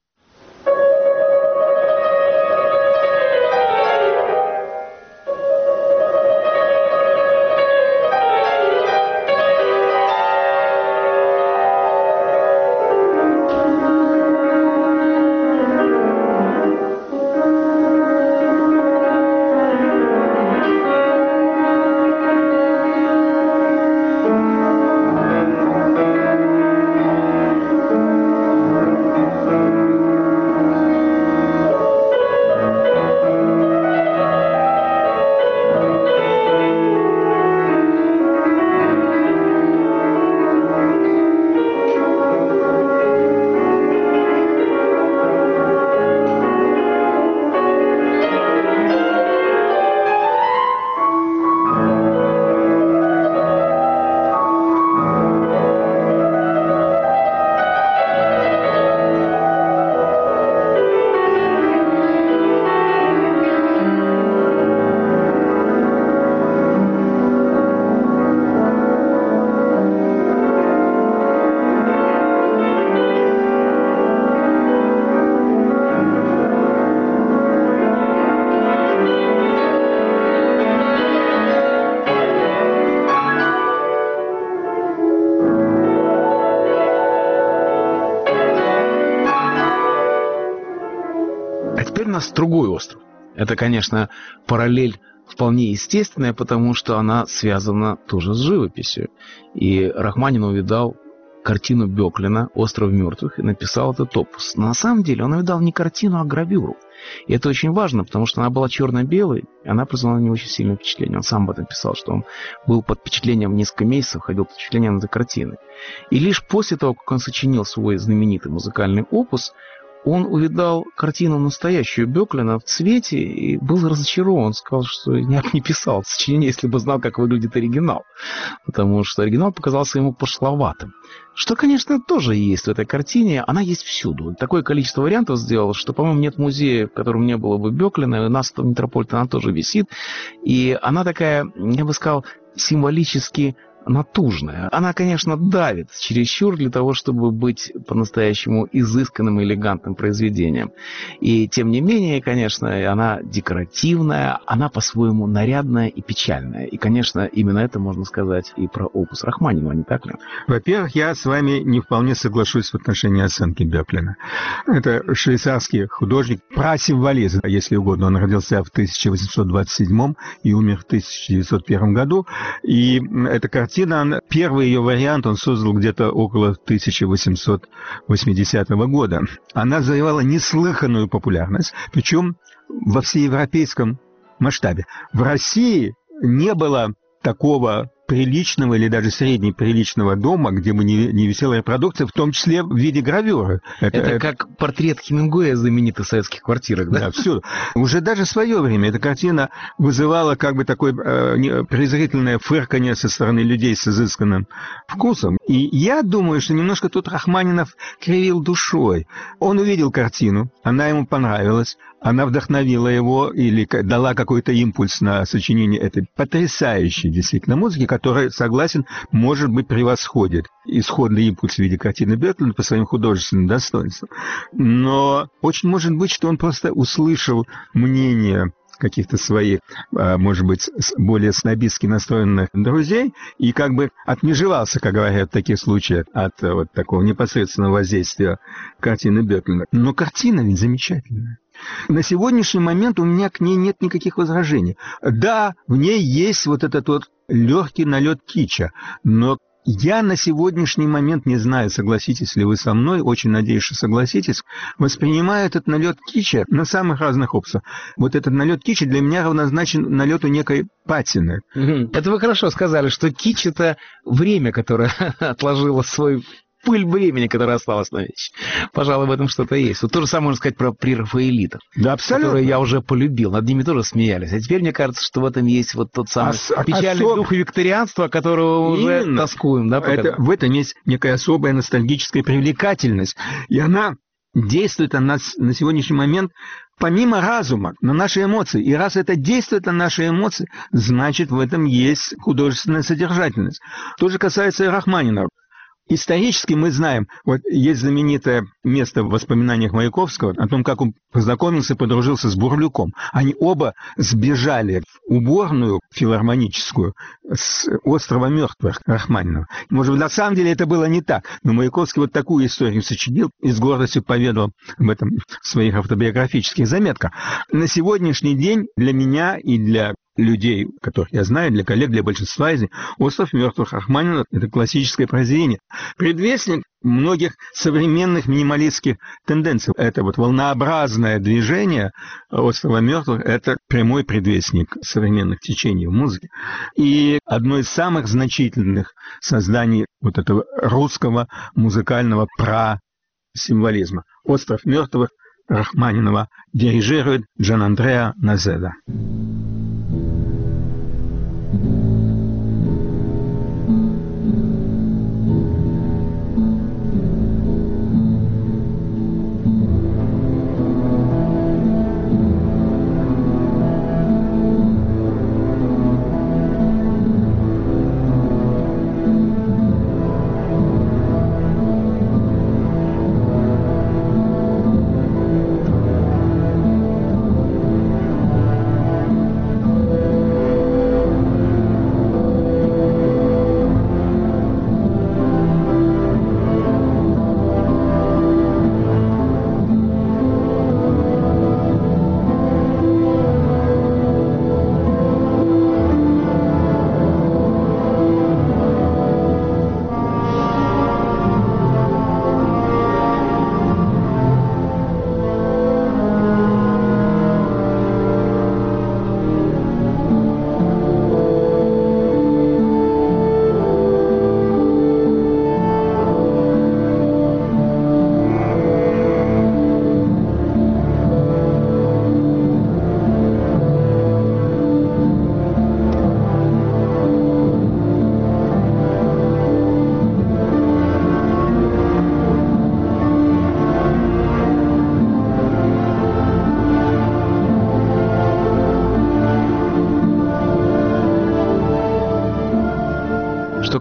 нас другой остров. Это, конечно, параллель вполне естественная, потому что она связана тоже с живописью. И Рахманин увидал картину Бёклина «Остров мертвых» и написал этот опус. Но на самом деле он увидал не картину, а гравюру. И это очень важно, потому что она была черно-белой, и она произвела на него очень сильное впечатление. Он сам об этом писал, что он был под впечатлением несколько месяцев, ходил под впечатлением этой картины. И лишь после того, как он сочинил свой знаменитый музыкальный опус, он увидал картину настоящую Бёклина в цвете и был разочарован. Он сказал, что я бы не писал сочинение, если бы знал, как выглядит оригинал. Потому что оригинал показался ему пошловатым. Что, конечно, тоже есть в этой картине. Она есть всюду. Такое количество вариантов сделал, что, по-моему, нет музея, в котором не было бы Бёклина. И у нас в Метрополитене она тоже висит. И она такая, я бы сказал, символически натужная. Она, конечно, давит чересчур для того, чтобы быть по-настоящему изысканным и элегантным произведением. И, тем не менее, конечно, она декоративная, она по-своему нарядная и печальная. И, конечно, именно это можно сказать и про опус Рахманинова, не так ли? Во-первых, я с вами не вполне соглашусь в отношении оценки Бёклина. Это швейцарский художник, прасимволизм, если угодно. Он родился в тысяча восемьсот двадцать седьмом и умер в тысяча девятьсот первом году. И эта картина, первый ее вариант он создал где-то около тысяча восемьсот восьмидесятого года. Она завоевала неслыханную популярность, причем во всеевропейском масштабе. В России не было такого приличного или даже среднеприличного дома, где бы не, не висела репродукция, в том числе в виде гравюры. Это, это как портрет Хемингуэя знаменитый в советских квартирах, да? Да, всюду. Уже даже в свое время эта картина вызывала как бы такое э, презрительное фырканье со стороны людей с изысканным вкусом. И я думаю, что немножко тут Рахманинов кривил душой. Он увидел картину, она ему понравилась, она вдохновила его или дала какой-то импульс на сочинение этой потрясающей действительно музыки, которая, согласен, может быть, превосходит исходный импульс в виде картины Бёклина по своим художественным достоинствам. Но очень может быть, что он просто услышал мнение каких-то своих, может быть, более снобистски настроенных друзей и как бы отмежевался, как говорят в таких случаях, от вот такого непосредственного воздействия картины Бёклина. Но картина ведь замечательная. На сегодняшний момент у меня к ней нет никаких возражений. Да, в ней есть вот этот вот легкий налет кича, но я на сегодняшний момент, не знаю, согласитесь ли вы со мной, очень надеюсь, что согласитесь, воспринимаю этот налет кича на самых разных опусах. Вот этот налет кича для меня равнозначен налету некой патины. Это вы хорошо сказали, что кич — это время, которое отложило свой... пыль времени, которая осталась на вещи. Пожалуй, в этом что-то есть. Вот то же самое можно сказать про прерафаэлитов, да, абсолютно, которые я уже полюбил. Над ними тоже смеялись. А теперь мне кажется, что в этом есть вот тот самый Ос- печальный особ... дух викторианства, которого уже Именно. тоскуем. Да, это, в этом есть некая особая ностальгическая привлекательность. И она действует на нас на сегодняшний момент помимо разума, на наши эмоции. И раз это действует на наши эмоции, значит, в этом есть художественная содержательность. То же касается и Рахманинова. Исторически мы знаем, вот есть знаменитое место в воспоминаниях Маяковского о том, как он познакомился и подружился с Бурлюком. Они оба сбежали в уборную филармоническую с острова мертвых Рахманинова. Может быть, на самом деле это было не так, но Маяковский вот такую историю сочинил и с гордостью поведал об этом в своих автобиографических заметках. На сегодняшний день для меня и для людей, которых я знаю, для коллег, для большинства из них, «Остров мертвых» Рахманинова — это классическое произведение. Предвестник многих современных минималистских тенденций. Это вот волнообразное движение «Острова мертвых» — это прямой предвестник современных течений в музыке. И одно из самых значительных созданий вот этого русского музыкального пра-символизма. «Остров мертвых» Рахманинова дирижирует Джанандреа Назеда.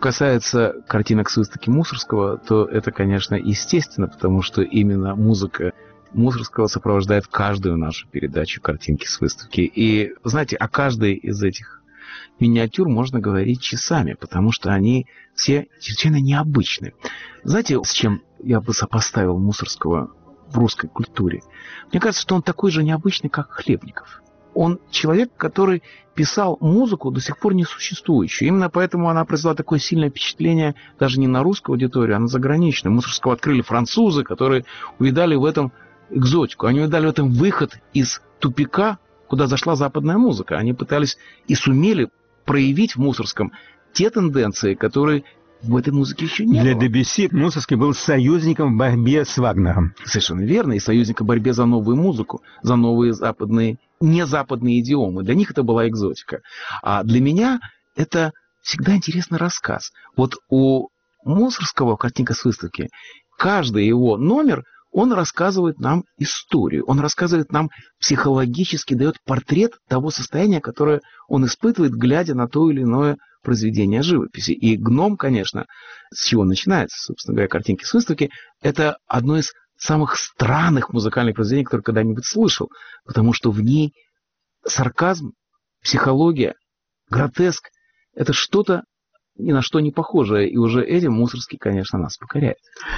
касается картинок с выставки Мусоргского, то это, конечно, естественно, потому что именно музыка Мусоргского сопровождает каждую нашу передачу картинки с выставки. И, знаете, о каждой из этих миниатюр можно говорить часами, потому что они все чрезвычайно необычны. Знаете, с чем я бы сопоставил Мусоргского в русской культуре? Мне кажется, что он такой же необычный, как Хлебников. Он человек, который писал музыку, до сих пор не существующую. Именно поэтому она произвела такое сильное впечатление даже не на русскую аудиторию, а на заграничную. Мусоргского открыли французы, которые увидали в этом экзотику. Они увидали в этом выход из тупика, куда зашла западная музыка. Они пытались и сумели проявить в Мусоргском те тенденции, которые в этой музыке еще не Для было. Для Дебюсси Мусоргский был союзником в борьбе с Вагнером. Совершенно верно. И союзником в борьбе за новую музыку, за новые западные, незападные идиомы. Для них это была экзотика. А для меня это всегда интересный рассказ. Вот у Мусоргского «Картинка с выставки» каждый его номер, он рассказывает нам историю, он рассказывает нам психологически, дает портрет того состояния, которое он испытывает, глядя на то или иное произведение живописи. И «Гном», конечно, с чего начинается, собственно говоря, картинки с выставки, это одно из самых странных музыкальных произведений, которые когда-нибудь слышал, потому что в ней сарказм, психология, гротеск – это что-то ни на что не похожее, и уже этим Мусоргский, конечно, нас покоряет.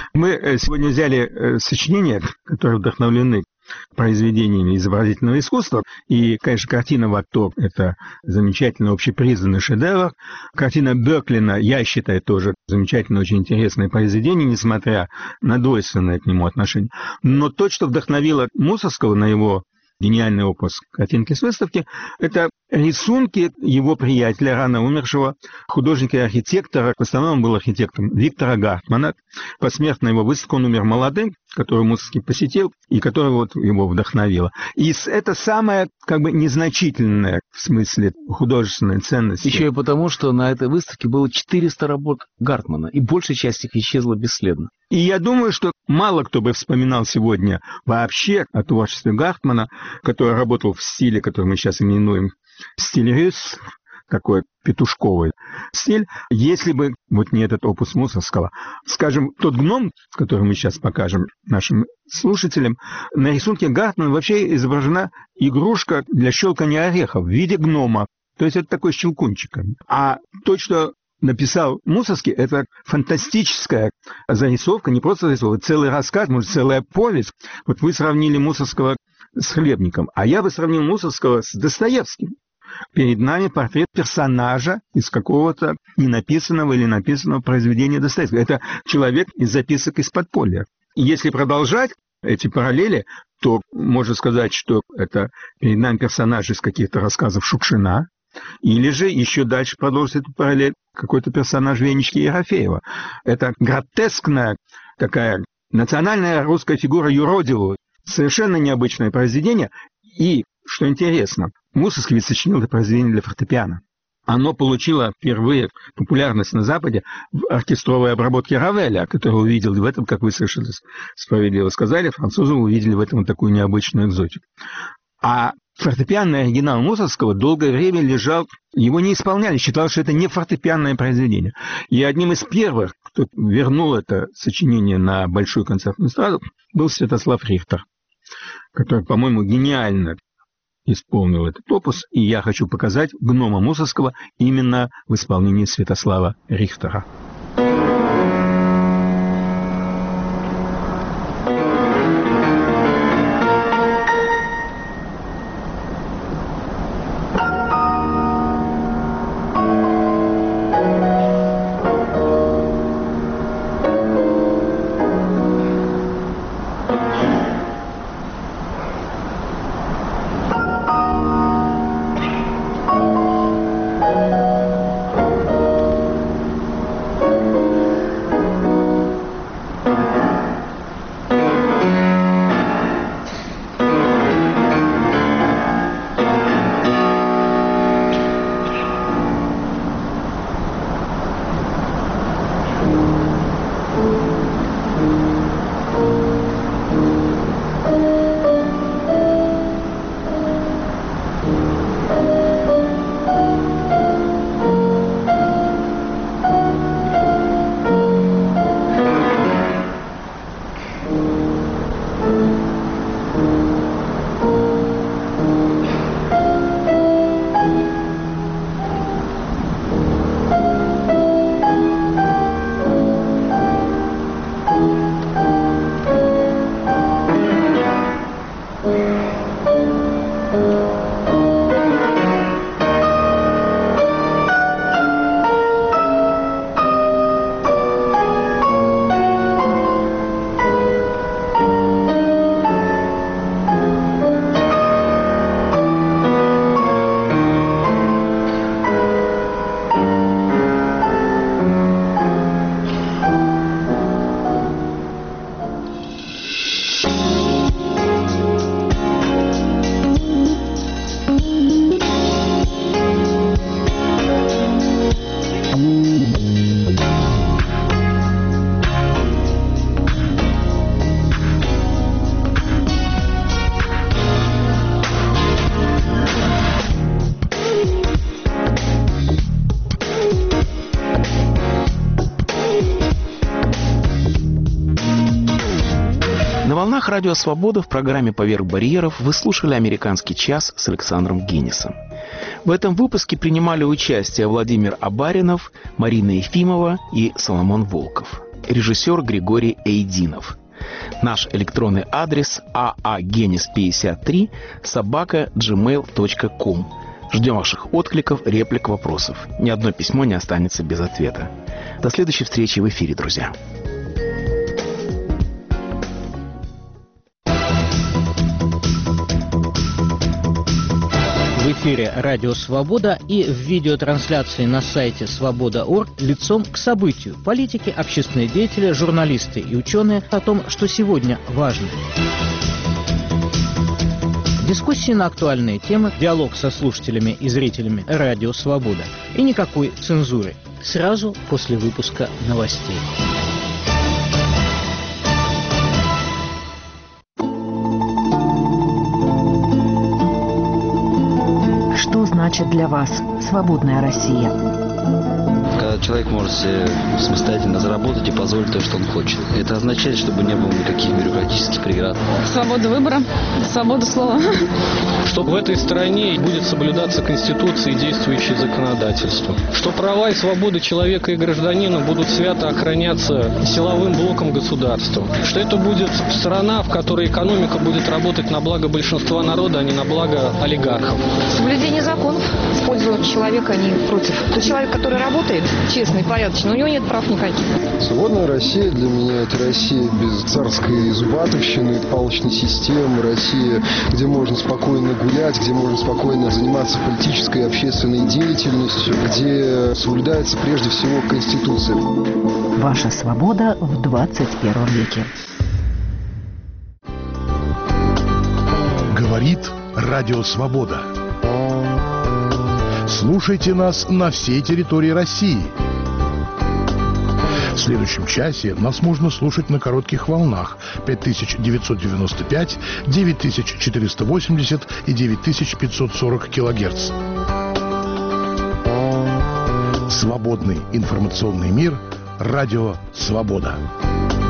Мы сегодня взяли сочинения, которые вдохновлены произведениями изобразительного искусства. И, конечно, картина «Ватто» — это замечательный общепризнанный шедевр. Картина Бёклина, я считаю, тоже замечательное, очень интересное произведение, несмотря на двойственное к нему отношение. Но то, что вдохновило Мусоргского на его гениальный опус «Картинки с выставки», это рисунки его приятеля, рано умершего художника и архитектора, в основном он был архитектором, Виктора Гартмана. Посмертно его выставка, он умер молодым, которую Мусоргский посетил, и которая вот его вдохновила. И это самое, как бы, незначительное в смысле художественной ценности. Еще и потому, что на этой выставке было четыреста работ Гартмана, и большая часть их исчезла бесследно. И я думаю, что мало кто бы вспоминал сегодня вообще о творчестве Гартмана, который работал в стиле, который мы сейчас именуем стиль рюс, такой петушковый стиль, если бы вот не этот опус Мусоргского. Скажем, тот гном, который мы сейчас покажем нашим слушателям, на рисунке Гартмана вообще изображена игрушка для щелкания орехов в виде гнома. То есть это такой щелкунчик. А то, что написал Мусоргский, это фантастическая зарисовка, не просто зарисовка, целый рассказ, может, целая повесть. Вот вы сравнили Мусоргского с Хлебником, а я бы сравнил Мусоргского с Достоевским. Перед нами портрет персонажа из какого-то ненаписанного или написанного произведения Достоевского. Это человек из записок из подполья. И если продолжать эти параллели, то можно сказать, что это перед нами персонаж из каких-то рассказов Шукшина, или же еще дальше продолжить эту параллель какой-то персонаж Венечки Ерофеева. Это гротескная такая национальная русская фигура юродивого. Совершенно необычное произведение. И, что интересно, Мусоргский ведь сочинил это произведение для фортепиано. Оно получило впервые популярность на Западе в оркестровой обработке Равеля, который увидел в этом, как вы совершенно справедливо сказали, французы увидели в этом такую необычную экзотику. А фортепианный оригинал Мусоргского долгое время лежал, его не исполняли, считалось, что это не фортепианное произведение. И одним из первых, кто вернул это сочинение на большую концертную эстраду, был Святослав Рихтер, который, по-моему, гениально исполнил этот опус, и я хочу показать гнома Мусоргского именно в исполнении Святослава Рихтера. волнах Радио Свобода в программе «Поверх барьеров» вы слушали «Американский час» с Александром Гиннисом. В этом выпуске принимали участие Владимир Абаринов, Марина Ефимова и Соломон Волков. Режиссер Григорий Эйдинов. Наш электронный адрес а а генис пятьдесят три собака джимейл точка ком. Ждем ваших откликов, реплик, вопросов. Ни одно письмо не останется без ответа. До следующей встречи в эфире, друзья. В эфире «Радио Свобода» и в видеотрансляции на сайте свобода точка орг лицом к событию. Политики, общественные деятели, журналисты и ученые о том, что сегодня важно. Дискуссии на актуальные темы, диалог со слушателями и зрителями «Радио Свобода». И никакой цензуры. Сразу после выпуска новостей. Что значит для вас свободная Россия? Когда человек может себе самостоятельно заработать и позволить то, что он хочет. Это означает, чтобы не было никаких бюрократических преград. Свобода выбора, свобода слова. Что в этой стране будет соблюдаться Конституция и действующее законодательство. Что права и свободы человека и гражданина будут свято охраняться силовым блоком государства. Что это будет страна, в которой экономика будет работать на благо большинства народа, а не на благо олигархов. Соблюдение законов в пользу человека, а не против. Тот человек, который работает честно и порядочно, у него нет прав никаких. Свободная Россия для меня — это Россия без царской зубатовщины, палочной системы, Россия, где можно спокойно гулять, где можно спокойно заниматься политической и общественной деятельностью, где соблюдается прежде всего Конституция. Ваша свобода в двадцать первом веке. Говорит Радио Свобода. Слушайте нас на всей территории России. В следующем часе нас можно слушать на коротких волнах пять тысяч девятьсот девяносто пять, девять тысяч четыреста восемьдесят и девять тысяч пятьсот сорок килогерц. Свободный информационный мир. Радио Свобода.